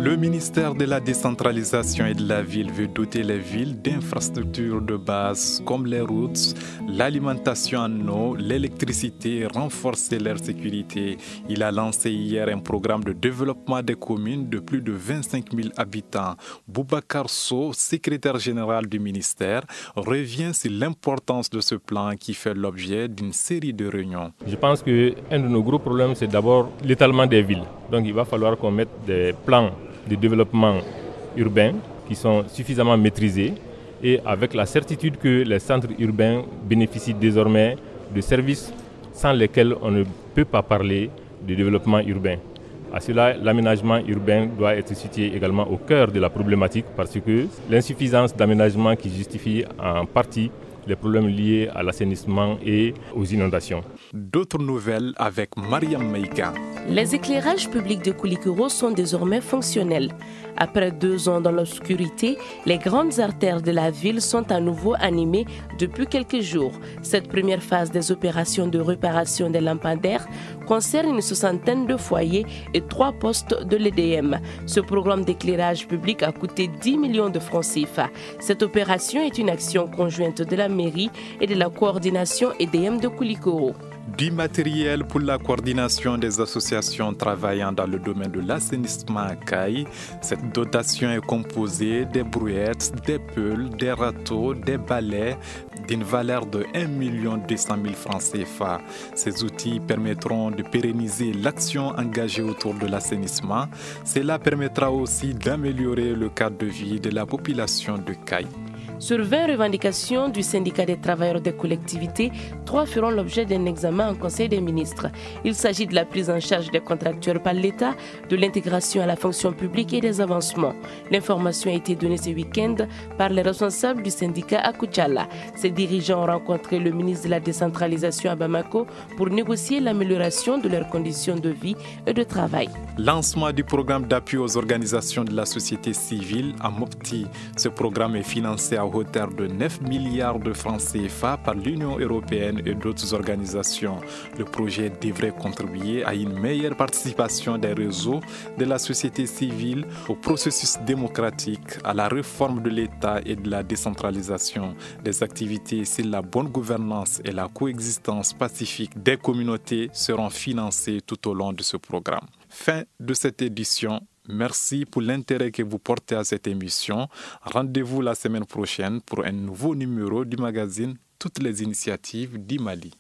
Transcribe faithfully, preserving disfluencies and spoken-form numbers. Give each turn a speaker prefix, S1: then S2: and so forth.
S1: Le ministère de la décentralisation et de la ville veut doter les villes d'infrastructures de base comme les routes, l'alimentation en eau, l'électricité et renforcer leur sécurité. Il a lancé hier un programme de développement des communes de plus de vingt-cinq mille habitants. Boubacar Sow, secrétaire général du ministère, revient sur l'importance de ce plan qui fait l'objet d'une série de réunions.
S2: Je pense qu'un de nos gros problèmes, c'est d'abord l'étalement des villes. Donc il va falloir qu'on mette des plans de développement urbain qui sont suffisamment maîtrisés et avec la certitude que les centres urbains bénéficient désormais de services sans lesquels on ne peut pas parler de développement urbain. À cela, l'aménagement urbain doit être situé également au cœur de la problématique parce que l'insuffisance d'aménagement qui justifie en partie les problèmes liés à l'assainissement et aux inondations.
S1: D'autres nouvelles avec Mariam Maïka.
S3: Les éclairages publics de Koulikoro sont désormais fonctionnels. Après deux ans dans l'obscurité, les grandes artères de la ville sont à nouveau animées depuis quelques jours. Cette première phase des opérations de réparation des lampadaires concerne une soixantaine de foyers et trois postes de l'E D M. Ce programme d'éclairage public a coûté dix millions de francs C F A. Cette opération est une action conjointe de la mairie et de la coordination E D M de Koulikoro.
S1: Du matériel pour la coordination des associations travaillant dans le domaine de l'assainissement à Caille. Cette dotation est composée des brouettes, des peules, des râteaux, des balais d'une valeur de un million deux cent mille francs C F A. Ces outils permettront de pérenniser l'action engagée autour de l'assainissement. Cela permettra aussi d'améliorer le cadre de vie de la population de Caille.
S3: Sur vingt revendications du syndicat des travailleurs des collectivités, trois feront l'objet d'un examen en Conseil des ministres. Il s'agit de la prise en charge des contractuels par l'État, de l'intégration à la fonction publique et des avancements. L'information a été donnée ce week-end par les responsables du syndicat à Koutiala. Ces dirigeants ont rencontré le ministre de la décentralisation à Bamako pour négocier l'amélioration de leurs conditions de vie et de travail.
S1: Lancement du programme d'appui aux organisations de la société civile à Mopti. Ce programme est financé à hauteur de neuf milliards de francs C F A par l'Union européenne et d'autres organisations. Le projet devrait contribuer à une meilleure participation des réseaux de la société civile au processus démocratique, à la réforme de l'État et de la décentralisation. Des activités sur la bonne gouvernance et la coexistence pacifique des communautés seront financées tout au long de ce programme. Fin de cette édition. Merci pour l'intérêt que vous portez à cette émission. Rendez-vous la semaine prochaine pour un nouveau numéro du magazine Toutes les initiatives d'Imali.